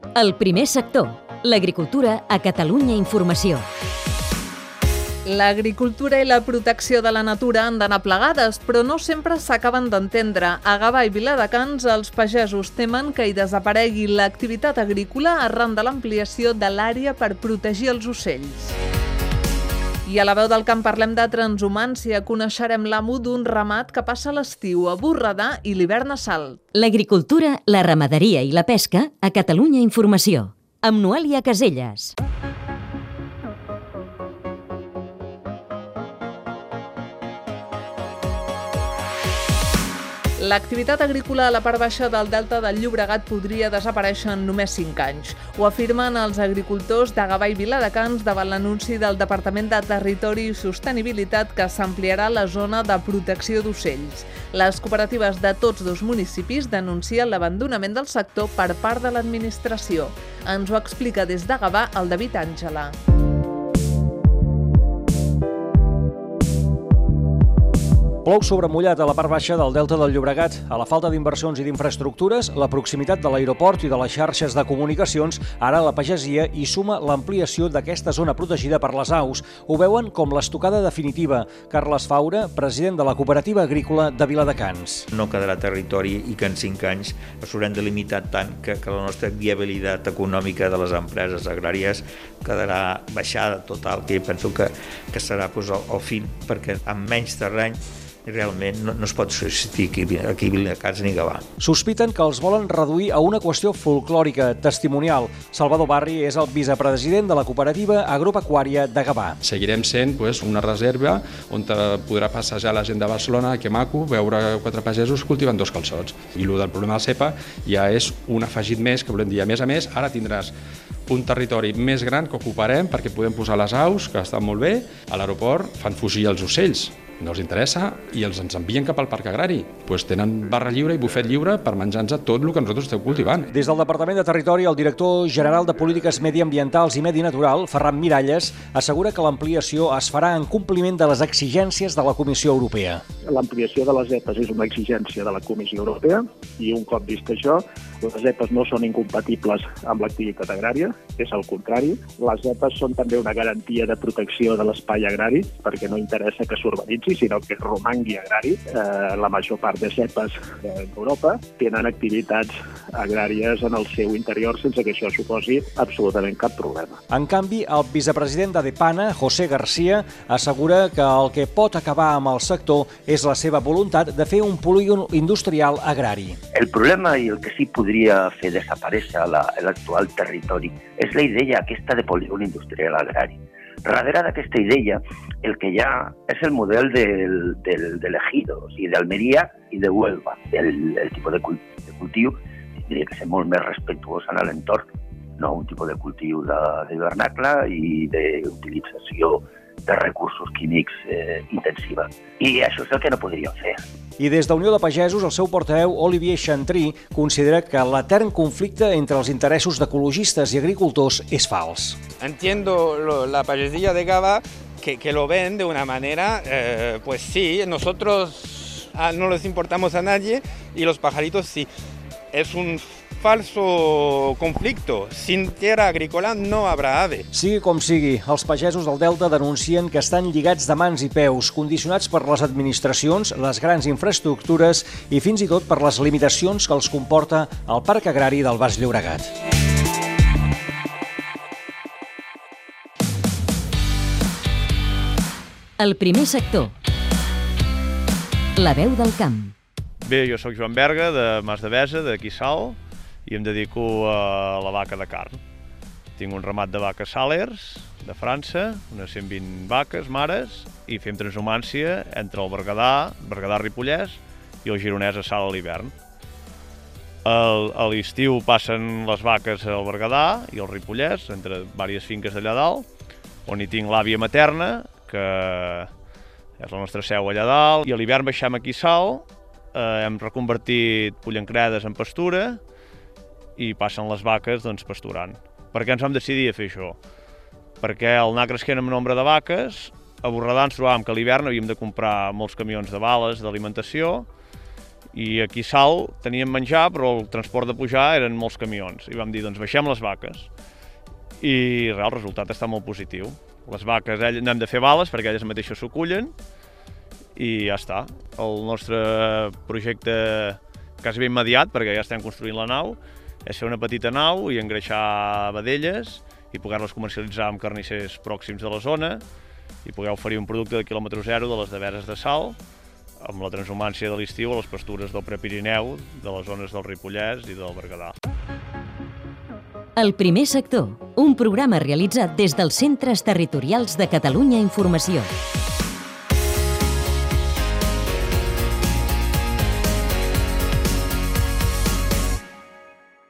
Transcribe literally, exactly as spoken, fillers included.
El primer sector, l'agricultura a Catalunya Informació. L'agricultura i la protecció de la natura han d'anar plegades, però no sempre s'acaben d'entendre. A Gavà i Viladecans, els pagesos temen que hi desaparegui l'activitat agrícola arran de l'ampliació de l'àrea per protegir els ocells. I a la veu del camp parlem de transhumància. Coneixerem l'amo d'un ramat que passa l'estiu a Borredà i l'hivern a Salt. L'agricultura, la ramaderia i la pesca a Catalunya Informació. Amb Noelia Caselles. L'activitat agrícola a la part baixa del delta del Llobregat podria desaparèixer en només cinc anys. Ho afirmen els agricultors de Gavà i Viladecans davant l'anunci del Departament de Territori i Sostenibilitat que s'ampliarà la zona de protecció d'ocells. Les cooperatives de tots dos municipis denuncien l'abandonament del sector per part de l'administració. Ens ho explica des de Gavà el David Àngela. Plou sobre mullat a la part baixa del delta del Llobregat. A la falta d'inversions i d'infraestructures, la proximitat de l'aeroport i de les xarxes de comunicacions, ara la pagesia hi suma l'ampliació d'aquesta zona protegida per les aus. Ho veuen com l'estocada definitiva. Carles Faura, president de la cooperativa agrícola de Viladecans. No quedarà territori i que en cinc anys s'haurem delimitat tant que, que la nostra viabilitat econòmica de les empreses agràries quedarà baixada total, que penso que, que serà pues, el, el fin, perquè amb menys terreny realment no, no es pot subsistir aquí, aquí a Viladecans ni Gavà. Sospiten que els volen reduir a una qüestió folclòrica, testimonial. Salvador Barri és el vicepresident de la cooperativa agropecuària de Gavà. Seguirem sent pues, una reserva on podrà passejar la gent de Barcelona, que maco, veure quatre pagesos cultivant dos calçots. I el del problema del cepa ja és un afegit més que volem dir. A més a més, ara tindràs un territori més gran que ocuparem perquè podem posar les aus, que estan molt bé. A l'aeroport fan fugir els ocells. No els interessa i els ens envien cap al parc agrari. Pues tenen barra lliure i bufet lliure per menjar-nos tot el que nosaltres esteu cultivant. Des del Departament de Territori, el director general de Polítiques Mediambientals i Medi Natural, Ferran Miralles, assegura que l'ampliació es farà en compliment de les exigències de la Comissió Europea. L'ampliació de les E P A és una exigència de la Comissió Europea i un cop vist això, les E P A no són incompatibles amb l'activitat agrària, és el contrari. Les E P A són també una garantia de protecció de l'espai agrari, perquè no interessa que s'urbanitzi, sinó que romangui agrari. Eh, la major part de E P As d'Europa tenen activitats agràries en el seu interior sense que això suposi absolutament cap problema. En canvi, el vicepresident de Depana, José García, assegura que el que pot acabar amb el sector és la seva voluntat de fer un polígon industrial agrari. El problema i el que sí podria fer desaparèixer l'actual territori és la idea aquesta de polígon industrial agrari. Darrere d'aquesta idea, el que hi ha és el model del, del, de l'Ejido, o sigui, d'Almeria i de Huelva. El, el tipus de cultiu, de cultiu tindria que ser molt més respectuós en l'entorn, no un tipus de cultiu d'hivernacle i d'utilització de recursos químics eh, intensiva. I això és el que no podríem fer. I des de Unió de Pagesos, el seu portaveu, Olivier Chantry, considera que l'etern conflicte entre els interessos d'ecologistes i agricultors és fals. Entiendo lo, la pagesia de Gavà que, que lo ven de una manera, eh, pues sí, nosotros ah, no les importamos a nadie y los pajaritos sí. Es un falso conflicto. Sin tierra agrícola no habrá ave. Sigui com sigui, els pagesos del Delta denuncien que estan lligats de mans i peus, condicionats per les administracions, les grans infraestructures i fins i tot per les limitacions que els comporta el Parc Agrari del Baix Llobregat. El primer sector. La veu del camp. Bé, jo sóc Joan Berga, de Masdevesa, d'aquí Salt, i em dedico a la vaca de carn. Tinc un ramat de vaques Salers, de França, unes cent vint vaques, mares, i fem transhumància entre el Berguedà, Berguedà-Ripollès, i el Gironès a Salt a l'hivern. A l'estiu passen les vaques al Berguedà i al Ripollès, entre diverses finques d'allà dalt, on hi tinc l'àvia materna, que és la nostra seu allà dalt, i a l'hivern baixem aquí a Salt, eh, hem reconvertit pollancredes en pastura, i passen les vaques doncs, pasturant. Per què ens vam decidir a fer això? Perquè al anar creixent amb nombre de vaques, a Borredà ens trobàvem que a l'hivern havíem de comprar molts camions de bales d'alimentació I aquí a Salt teníem menjar, però el transport de pujar eren molts camions. I vam dir, doncs baixem les vaques. I res, el resultat està molt positiu. Les vaques n'hem de fer bales perquè elles mateixes s'ho cullen i ja està. El nostre projecte quasi ben immediat, perquè ja estem construint la nau, és fer una petita nau i engreixar vedelles i poder-les comercialitzar amb carnissers pròxims de la zona i poder oferir un producte de quilòmetre zero de les deveres de Salt, amb la transhumància de l'estiu a les pastures del Prepirineu, de les zones del Ripollès i del Berguedà. El primer sector, un programa realitzat des dels Centres Territorials de Catalunya Informació.